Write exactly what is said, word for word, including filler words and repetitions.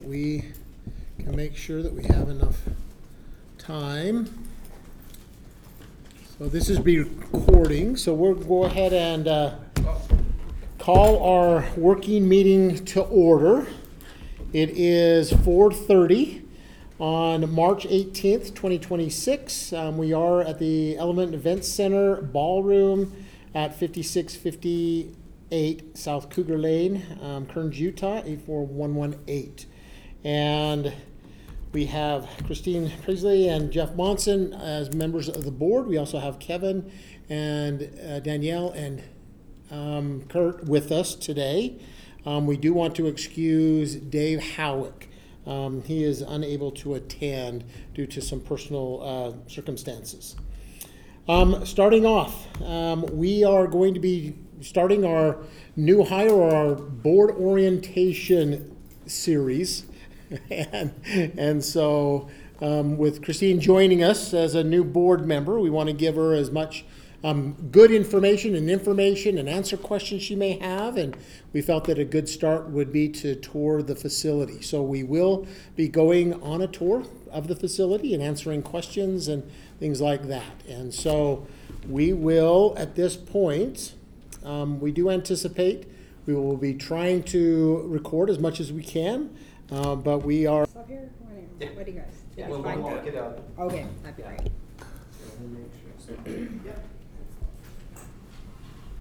We can make sure that we have enough time. So this is recording, so we'll go ahead and uh, call our working meeting to order. It is four thirty on March eighteenth, twenty twenty-six. Um, we are at the Element Event Center Ballroom at fifty-six fifty-eight South Cougar Lane, um, Kearns, Utah, eight four one one eight. And we have Christine Priestley and Jeff Monson as members of the board. We also have Kevin and uh, Danielle and um, Kurt with us today. Um, we do want to excuse Dave Howick. Um, he is unable to attend due to some personal uh, circumstances. Um, starting off, um, we are going to be starting our new hire or our board orientation series. and, and so um, with Christine joining us as a new board member, we want to give her as much um, good information and information and answer questions she may have. And we felt that a good start would be to tour the facility. So we will be going on a tour of the facility and answering questions and things like that. And so we will, at this point, um, we do anticipate we will be trying to record as much as we can. Uh, but we are. Up here? Yeah. What do you guys? Yeah, You we'll guys we'll find walk that? it out. Okay, that'd be great. Yep.